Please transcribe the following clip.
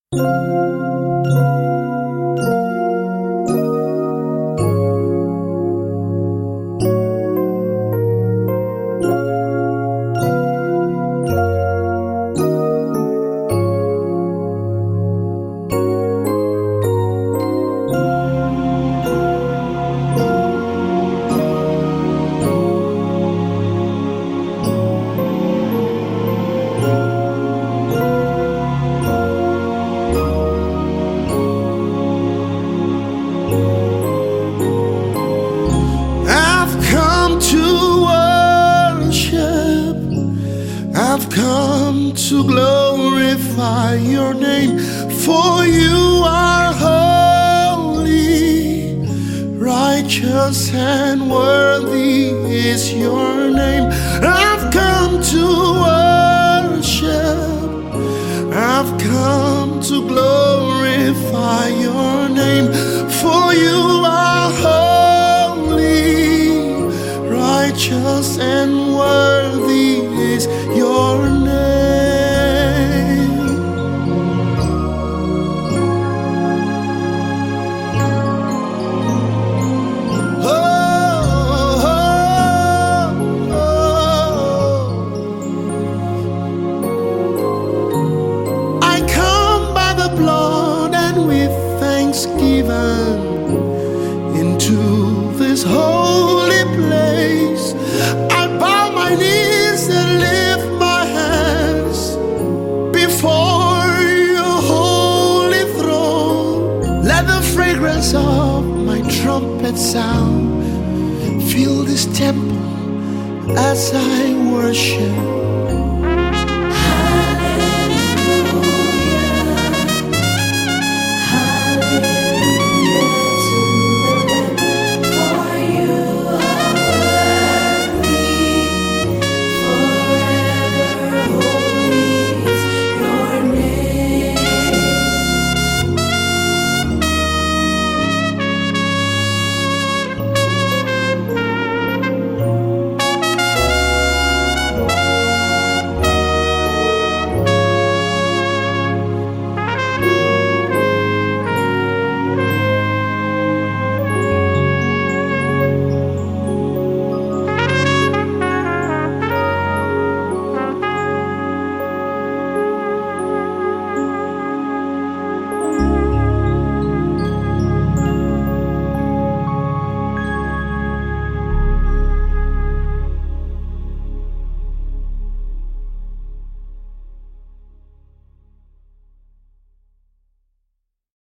I've come to glorify your name, for you are holy, righteous and worthy is your name. I've come to worship, I've come to glorify your name, for you are holy, righteous and worthy is your name. Oh, oh, oh. I come by the blood and with thanksgiving into this holy place. I bow my knees and lift my hands before your holy throne. Let the fragrance of my trumpet sound fill this temple as I worship.